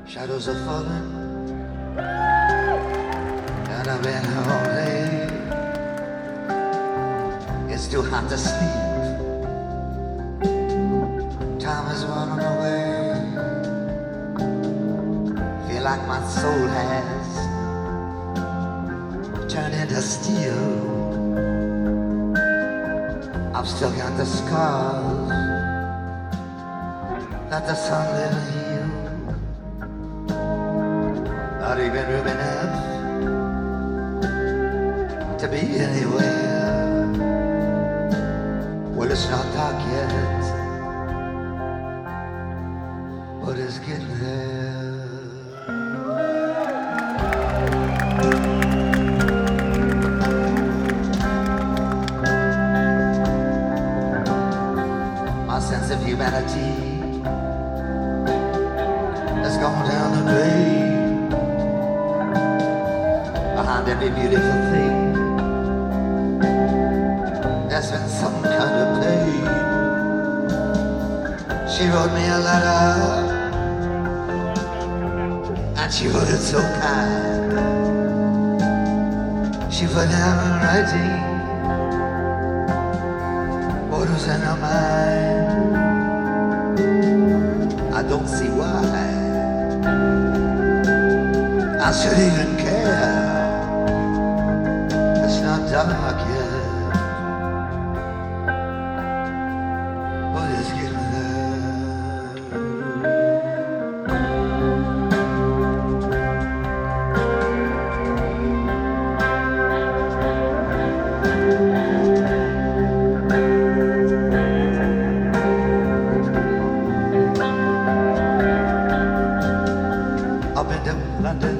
Shadows are falling, and I've been all day. It's too hot to sleep. Time is running away. Feel like my soul has turned into steel. I've still got the scars that the sun didn't heal. Not even room enough to be anywhere. Well, it's not dark yet, but it's getting there. My sense of humanity has gone down the drain. Behind every beautiful thing, there's been some kind of pain. She wrote me a letter, and she wrote it so kind. She put down in writing what was in her mind. I don't see why I should even care. It's not dark yet, but it's getting there. I've been to London,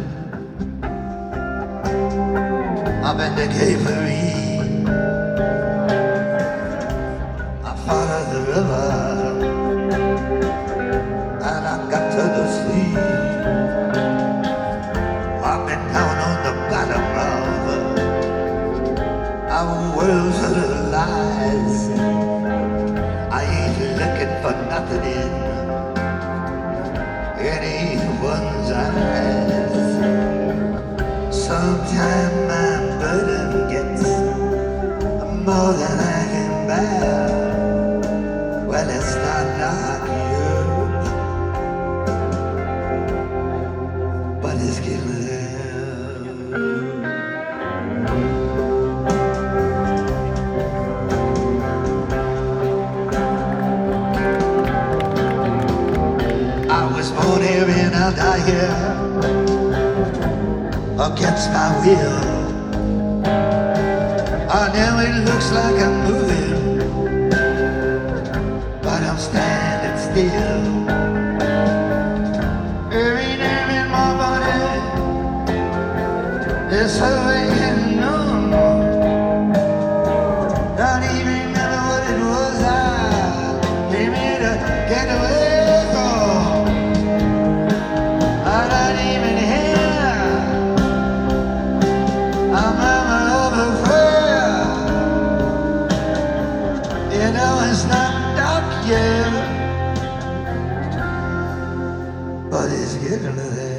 I've been to Capery, I followed the river, and I got to the sea. I've been down on the bottom of our world's little lies. I ain't looking for nothing in anyone's eyes. Sometimes my burden gets more than I can bear. Well, it's not dark yet, but it's getting there. I was born here and I'll die here, against my will. I know it looks like I'm moving, but I'm standing still. Every nerve in my body is hurrying on. Don't even remember what it was I came here to get away from. I'm not even here. I'm over prayer. You know it's not dark yet, but it's getting there.